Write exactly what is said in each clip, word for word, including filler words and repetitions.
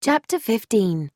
Chapter fifteen.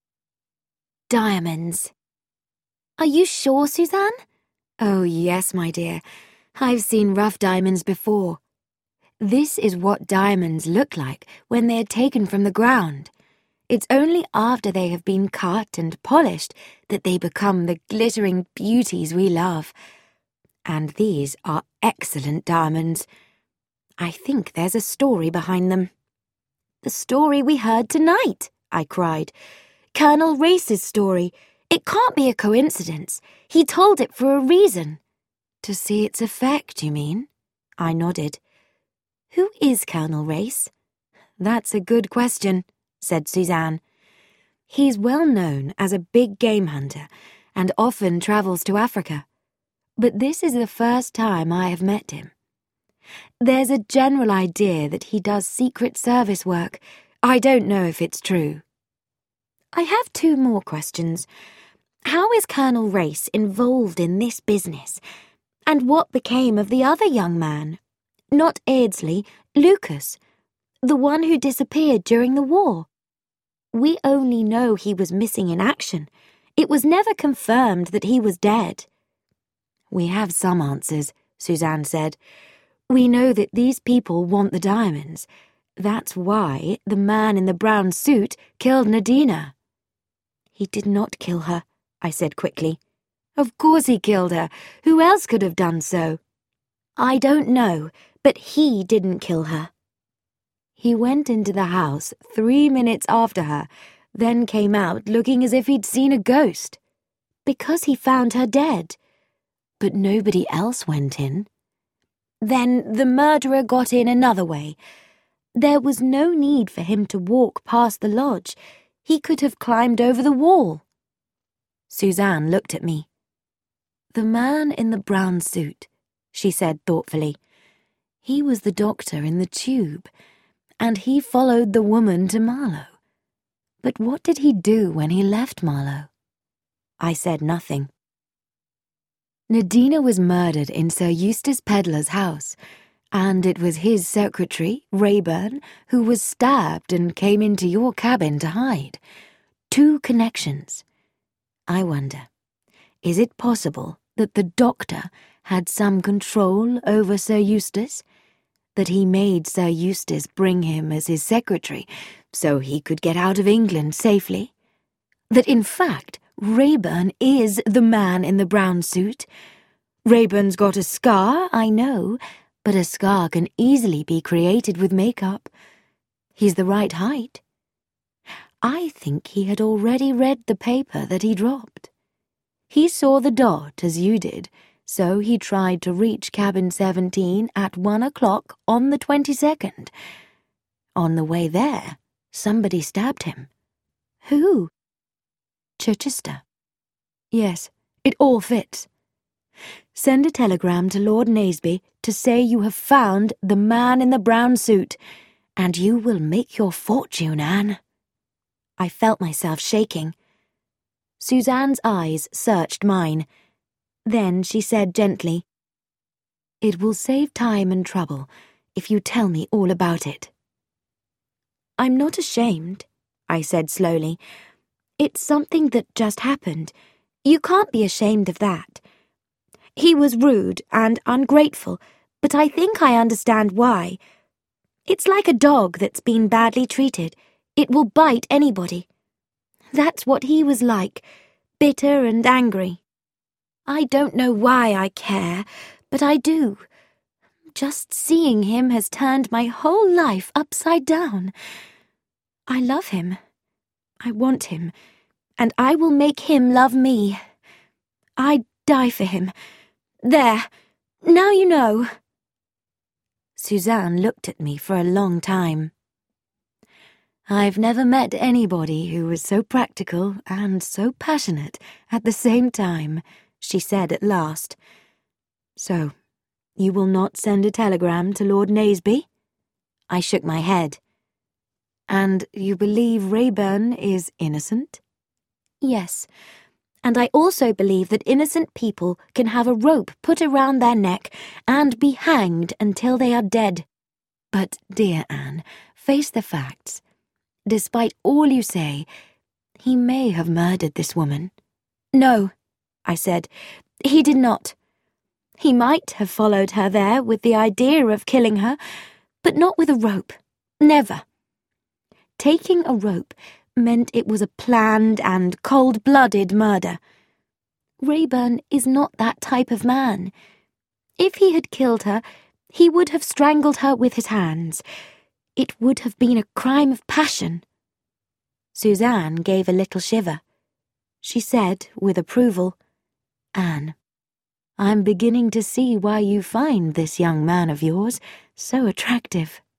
Diamonds. Are you sure, Suzanne? Oh, yes, my dear. I've seen rough diamonds before. This is what diamonds look like when they are taken from the ground. It's only after they have been cut and polished that they become the glittering beauties we love. And these are excellent diamonds. I think there's a story behind them. The story we heard tonight, I cried. Colonel Race's story. It can't be a coincidence. He told it for a reason. To see its effect, you mean? I nodded. Who is Colonel Race? That's a good question, said Suzanne. He's well known as a big game hunter and often travels to Africa. But this is the first time I have met him. There's a general idea that he does Secret Service work. I don't know if it's true. I have two more questions. How is Colonel Race involved in this business? And what became of the other young man? Not Aidsley, Lucas, the one who disappeared during the war. We only know he was missing in action. It was never confirmed that he was dead. We have some answers, Suzanne said. We know that these people want the diamonds. That's why the man in the brown suit killed Nadina. He did not kill her, I said quickly. Of course he killed her. Who else could have done so? I don't know, but he didn't kill her. He went into the house three minutes after her, then came out looking as if he'd seen a ghost. Because he found her dead. But nobody else went in. Then the murderer got in another way. There was no need for him to walk past the lodge. He could have climbed over the wall. Suzanne looked at me. The man in the brown suit, she said thoughtfully. He was the doctor in the tube, and he followed the woman to Marlow. But what did he do when he left Marlow? I said nothing. Nadina was murdered in Sir Eustace Pedlar's house, and it was his secretary, Rayburn, who was stabbed and came into your cabin to hide. Two connections. I wonder, is it possible that the doctor had some control over Sir Eustace? That he made Sir Eustace bring him as his secretary so he could get out of England safely? That in fact Rayburn is the man in the brown suit? Rayburn's got a scar, I know, but a scar can easily be created with makeup. He's the right height. I think he had already read the paper that he dropped. He saw the dot as you did, so he tried to reach cabin seventeen at one o'clock on the twenty-second. On the way there, somebody stabbed him. Who? Chichester. Yes, it all fits. Send a telegram to Lord Naseby to say you have found the man in the brown suit, and you will make your fortune, Anne. I felt myself shaking. Suzanne's eyes searched mine. Then she said gently, It will save time and trouble if you tell me all about it. I'm not ashamed, I said slowly. It's something that just happened. You can't be ashamed of that. He was rude and ungrateful, but I think I understand why. It's like a dog that's been badly treated. It will bite anybody. That's what he was like, bitter and angry. I don't know why I care, but I do. Just seeing him has turned my whole life upside down. I love him. I want him, and I will make him love me. I'd die for him. There, now you know. Suzanne looked at me for a long time. I've never met anybody who was so practical and so passionate at the same time, she said at last. So, you will not send a telegram to Lord Naseby? I shook my head. And you believe Rayburn is innocent? Yes, and I also believe that innocent people can have a rope put around their neck and be hanged until they are dead. But, dear Anne, face the facts. Despite all you say, he may have murdered this woman. No, I said, he did not. He might have followed her there with the idea of killing her, but not with a rope. Never. Taking a rope meant it was a planned and cold-blooded murder. Rayburn is not that type of man. If he had killed her, he would have strangled her with his hands. It would have been a crime of passion. Suzanne gave a little shiver. She said, with approval, "Anne, I'm beginning to see why you find this young man of yours so attractive."